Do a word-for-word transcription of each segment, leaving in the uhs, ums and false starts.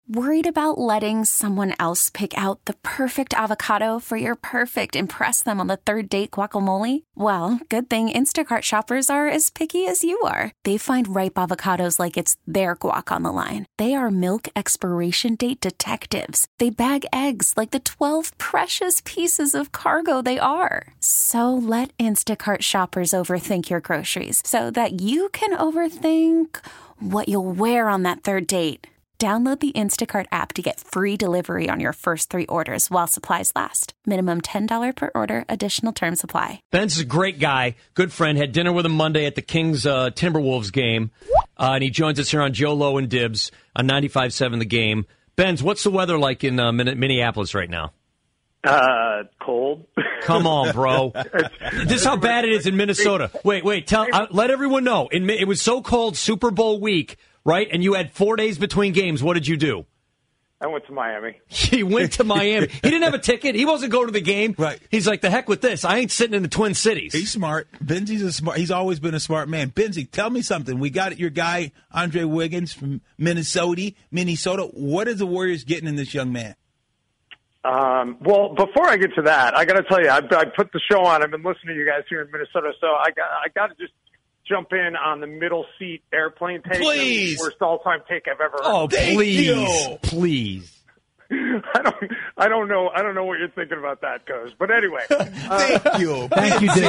Worried about letting someone else pick out the perfect avocado for your perfect impress them on the third date guacamole? Well, good thing Instacart shoppers are as picky as you are. They find ripe avocados like it's their guac on the line. They are milk expiration date detectives. They bag eggs like the twelve precious pieces of cargo they are. So let Instacart shoppers overthink your groceries so that you can overthink what you'll wear on that third date. Download the Instacart app to get free delivery on your first three orders while supplies last. Minimum ten dollars per order. Additional terms apply. Ben's a great guy, good friend. Had dinner with him Monday at the Kings uh, Timberwolves game. Uh, and he joins us here on Joe Low and Dibs on ninety-five point seven The Game. Benz, what's the weather like in uh, Minneapolis right now? Uh, cold. Come on, bro. This is how bad it is in Minnesota. Wait, wait. Tell. Uh, let everyone know. In, it was so cold Super Bowl week. Right? And you had four days between games. What did you do? I went to Miami. He went to Miami. He didn't have a ticket. He wasn't going to the game. Right. He's like, the heck with this. I ain't sitting in the Twin Cities. He's smart. Benzi's a smart. He's always been a smart man. Benzi, tell me something. We got your guy, Andre Wiggins from Minnesota. Minnesota. What is the Warriors getting in this young man? Um, well, before I get to that, I got to tell you, I, I put the show on. I've been listening to you guys here in Minnesota, so I got I got to just jump in on the middle seat airplane take. Please. Worst all-time take I've ever heard. Oh, Thank please, you. please. I don't, I don't know, I don't know what you're thinking about that, Coach. But anyway, thank uh, you, thank you,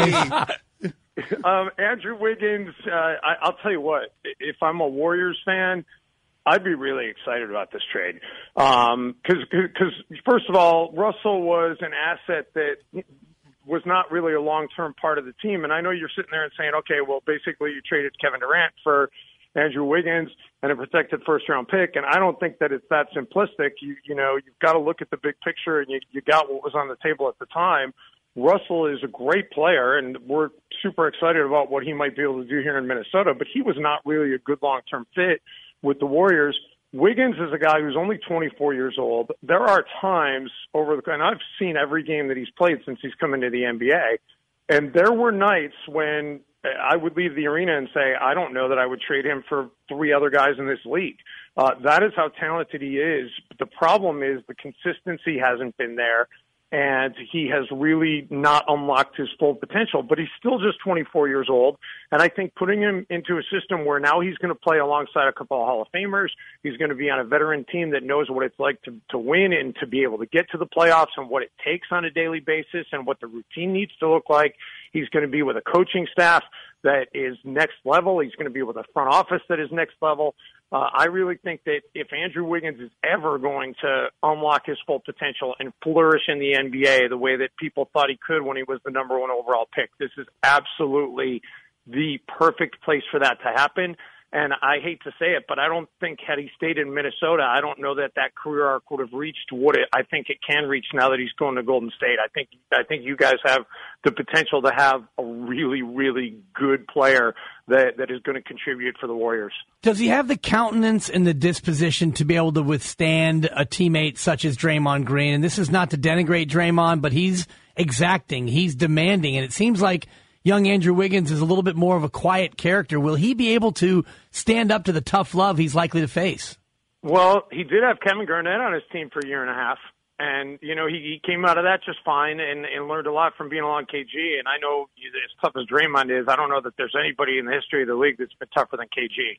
Dave. um, Andrew Wiggins. Uh, I, I'll tell you what. If I'm a Warriors fan, I'd be really excited about this trade. Um, because, because first of all, Russell was an asset that was not really a long-term part of the team. And I know you're sitting there and saying, okay, well, basically you traded Kevin Durant for Andrew Wiggins and a protected first-round pick. And I don't think that it's that simplistic. You, you know, you've got to look at the big picture, and you, you got what was on the table at the time. Russell is a great player, and we're super excited about what he might be able to do here in Minnesota, but he was not really a good long-term fit with the Warriors. Wiggins is a guy who's only twenty-four years old. There are times over the, and I've seen every game that he's played since he's come into the N B A, and there were nights when I would leave the arena and say, I don't know that I would trade him for three other guys in this league. Uh, that is how talented he is. But the problem is the consistency hasn't been there, and he has really not unlocked his full potential. But he's still just twenty-four years old, and I think putting him into a system where now he's going to play alongside a couple of Hall of Famers, he's going to be on a veteran team that knows what it's like to, to win and to be able to get to the playoffs and what it takes on a daily basis and what the routine needs to look like. He's going to be with a coaching staff that is next level. He's going to be with a front office that is next level. Uh, I really think that if Andrew Wiggins is ever going to unlock his full potential and flourish in the N B A the way that people thought he could when he was the number one overall pick, this is absolutely the perfect place for that to happen. And I hate to say it, but I don't think had he stayed in Minnesota, I don't know that that career arc would have reached what it, I think it can reach now that he's going to Golden State. I think I think you guys have the potential to have a really, really good player that, that is going to contribute for the Warriors. Does he have the countenance and the disposition to be able to withstand a teammate such as Draymond Green? And this is not to denigrate Draymond, but he's exacting, he's demanding, and it seems like young Andrew Wiggins is a little bit more of a quiet character. Will he be able to stand up to the tough love he's likely to face? Well, he did have Kevin Garnett on his team for a year and a half. And, you know, he, he came out of that just fine and, and learned a lot from being along K G. And I know as tough as Draymond is, I don't know that there's anybody in the history of the league that's been tougher than K G.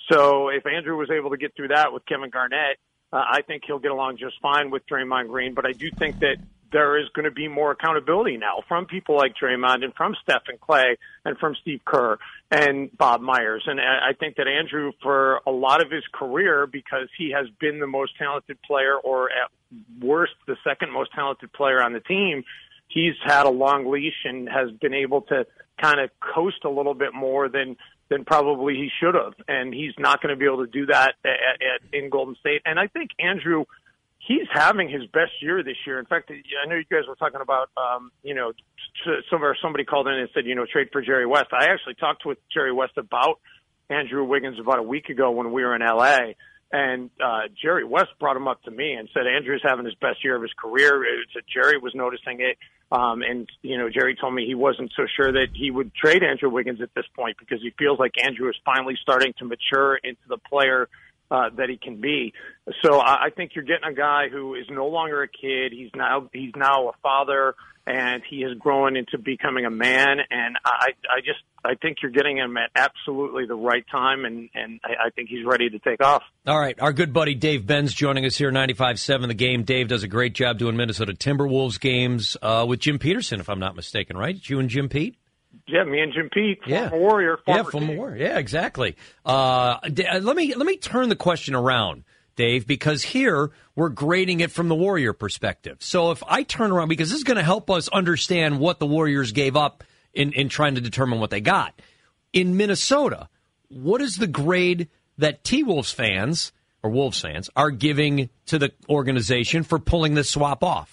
So if Andrew was able to get through that with Kevin Garnett, uh, I think he'll get along just fine with Draymond Green. But I do think that there is going to be more accountability now from people like Draymond and from Steph and Clay and from Steve Kerr and Bob Myers. And I think that Andrew, for a lot of his career, because he has been the most talented player, or at worst, the second most talented player on the team, he's had a long leash and has been able to kind of coast a little bit more than than probably he should have. And he's not going to be able to do that at, at, in Golden State. And I think Andrew, he's having his best year this year. In fact, I know you guys were talking about, um, you know, somewhere somebody called in and said, you know, trade for Jerry West. I actually talked with Jerry West about Andrew Wiggins about a week ago when we were in L A, and uh, Jerry West brought him up to me and said Andrew's having his best year of his career. It said Jerry was noticing it. Um, and, you know, Jerry told me he wasn't so sure that he would trade Andrew Wiggins at this point because he feels like Andrew is finally starting to mature into the player uh, that he can be. So I, I think you're getting a guy who is no longer a kid. He's now he's now a father, and he has grown into becoming a man. And I, I just I think you're getting him at absolutely the right time, and, and I, I think he's ready to take off. All right, our good buddy Dave Benz joining us here, ninety-five point seven The Game. Dave does a great job doing Minnesota Timberwolves games uh, with Jim Peterson, if I'm not mistaken, right? It's you and Jim Pete? Yeah, me and Jim Pete, yeah. former Warrior. Former yeah, former Warrior. Yeah, exactly. Uh, let me let me turn the question around, Dave, because here we're grading it from the Warrior perspective. So if I turn around, because this is going to help us understand what the Warriors gave up in, in trying to determine what they got. In Minnesota, what is the grade that T-Wolves fans, or Wolves fans, are giving to the organization for pulling this swap off?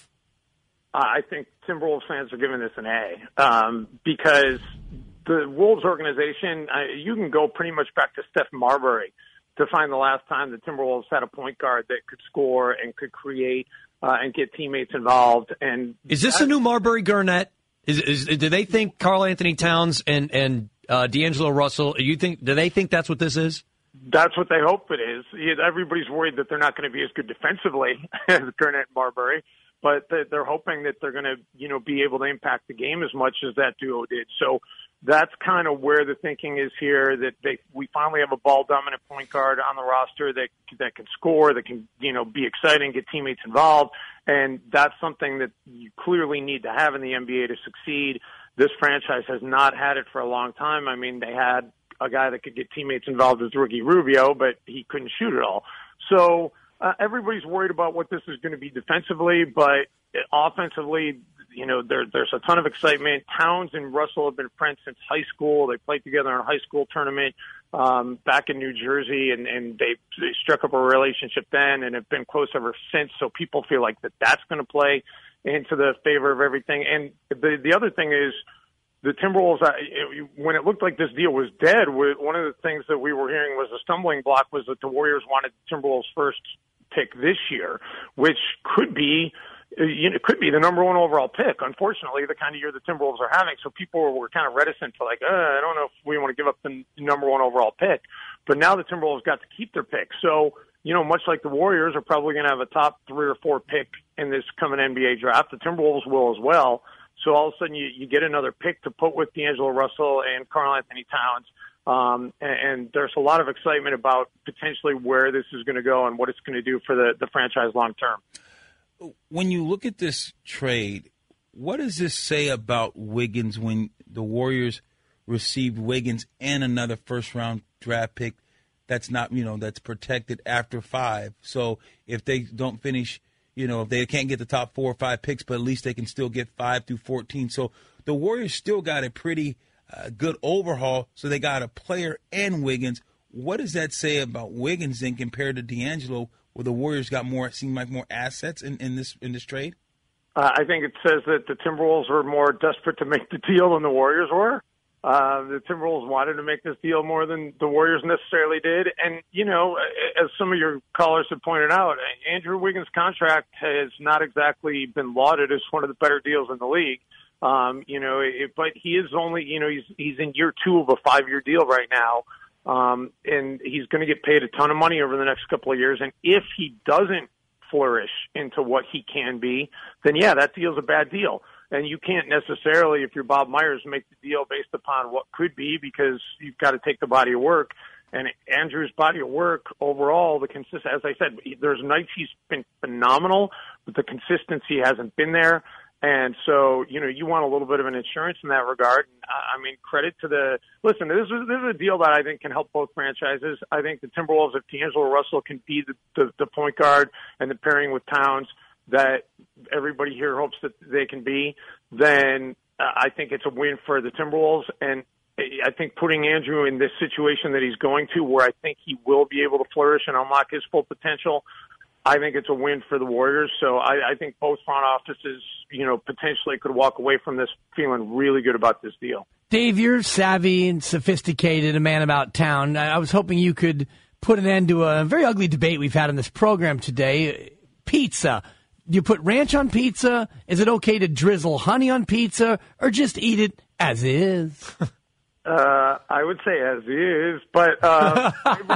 I think Timberwolves fans are giving this an A um, because the Wolves organization, uh, you can go pretty much back to Steph Marbury to find the last time the Timberwolves had a point guard that could score and could create uh, and get teammates involved. And is this a new Marbury Garnett? Is, is do they think Karl Anthony Towns and and uh, D'Angelo Russell? You think do they think that's what this is? That's what they hope it is. Everybody's worried that they're not going to be as good defensively as Garnett and Marbury, but they're hoping that they're going to, you know, be able to impact the game as much as that duo did. So that's kind of where the thinking is here, that they, we finally have a ball-dominant point guard on the roster that that can score, that can, you know, be exciting, get teammates involved, and that's something that you clearly need to have in the N B A to succeed. This franchise has not had it for a long time. I mean, they had a guy that could get teammates involved as Ricky Rubio, but he couldn't shoot it all. So uh, everybody's worried about what this is going to be defensively, but offensively, you know, there, there's a ton of excitement. Towns and Russell have been friends since high school. They played together in a high school tournament um, back in New Jersey, and, and they, they struck up a relationship then and have been close ever since. So people feel like that that's going to play into the favor of everything. And the the other thing is, the Timberwolves, when it looked like this deal was dead, one of the things that we were hearing was a stumbling block was that the Warriors wanted the Timberwolves' first pick this year, which could be, you know, could be the number one overall pick. Unfortunately, the kind of year the Timberwolves are having, so people were kind of reticent to like, uh, I don't know if we want to give up the number one overall pick. But now the Timberwolves got to keep their pick. So, you know, much like the Warriors are probably going to have a top three or four pick in this coming N B A draft, the Timberwolves will as well. So all of a sudden you, you get another pick to put with D'Angelo Russell and Karl Anthony Towns. Um, and, and there's a lot of excitement about potentially where this is going to go and what it's going to do for the, the franchise long term. When you look at this trade, what does this say about Wiggins when the Warriors received Wiggins and another first-round draft pick that's not, you know, that's protected after five? So if they don't finish, you know, if they can't get the top four or five picks, but at least they can still get five through fourteen. So the Warriors still got a pretty uh, good overhaul. So they got a player and Wiggins. What does that say about Wiggins then compared to D'Angelo, where the Warriors got more, seem like more assets in, in this in this trade? Uh, I think it says that the Timberwolves were more desperate to make the deal than the Warriors were. Uh, the Timberwolves wanted to make this deal more than the Warriors necessarily did. And, you know, as some of your callers have pointed out, Andrew Wiggins' contract has not exactly been lauded as one of the better deals in the league. Um, you know, it, but he is only, you know, he's, he's in year two of a five-year deal right now. Um, and he's going to get paid a ton of money over the next couple of years. And if he doesn't flourish into what he can be, then, yeah, that deal's a bad deal. And you can't necessarily, if you're Bob Myers, make the deal based upon what could be, because you've got to take the body of work. And Andrew's body of work overall, the consist, as I said, there's nights he's been phenomenal, but the consistency hasn't been there. And so, you know, you want a little bit of an insurance in that regard. I mean, credit to the – listen, this is, this is a deal that I think can help both franchises. I think the Timberwolves, if D'Angelo Russell can be the, the, the point guard and the pairing with Towns that everybody here hopes that they can be, then uh, I think it's a win for the Timberwolves. And I think putting Andrew in this situation that he's going to, where I think he will be able to flourish and unlock his full potential, I think it's a win for the Warriors. So I, I think both front offices, you know, potentially could walk away from this feeling really good about this deal. Dave, you're savvy and sophisticated, a man about town. I was hoping you could put an end to a very ugly debate we've had on this program today. Pizza. Do you put ranch on pizza? Is it okay to drizzle honey on pizza, or just eat it as is? Uh, I would say as is, but uh,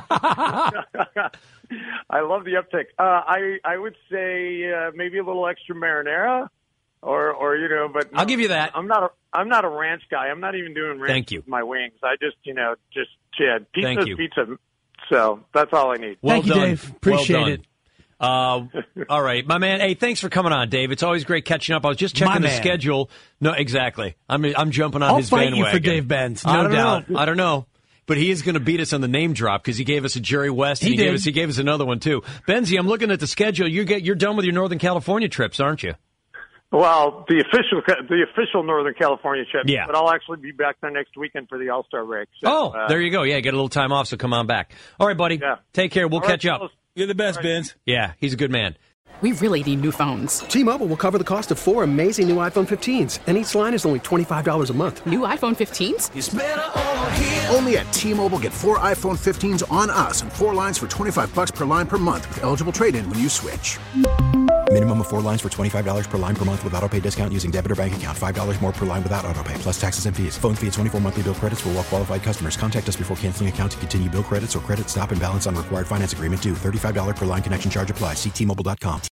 I love the uptick. Uh, I I would say uh, maybe a little extra marinara, or or you know, but I'll give you that. I'm not a I'm not a ranch guy. I'm not even doing ranch Thank you. with my wings. I just you know just yeah, pizza Thank you. pizza. So that's all I need. Well Thank you, done. Dave. Appreciate well done. it. Uh, all right, my man. Hey, thanks for coming on, Dave. It's always great catching up. I was just checking My the man. schedule. No, exactly. I'm I'm jumping on I'll his fight bandwagon. you for Dave Benz, no I don't doubt. know. I don't know. But he is going to beat us on the name drop because he gave us a Jerry West. And He he, gave did. us he gave us another one too. Benzie, I'm looking at the schedule. You get you're done with your Northern California trips, aren't you? Well, the official the official Northern California trip. Yeah. But I'll actually be back there next weekend for the All Star break. So, Oh, uh, there you go. Yeah, get a little time off, so come on back. All right, buddy. Yeah. Take care. We'll All right, catch up. fellas. You're the best, Benz. Yeah, he's a good man. We really need new phones. T-Mobile will cover the cost of four amazing new iPhone fifteens, and each line is only twenty-five dollars a month. New iPhone fifteens? Only at T-Mobile, get four iPhone fifteens on us and four lines for twenty-five bucks per line per month with eligible trade-in when you switch. Minimum of four lines for twenty-five dollars per line per month with autopay discount using debit or bank account. five dollars more per line without autopay, plus taxes and fees. Phone fee at twenty-four monthly bill credits for well-qualified customers. Contact us before canceling account to continue bill credits or credit stop and balance on required finance agreement due. thirty-five dollars per line connection charge applies. See T Mobile dot com.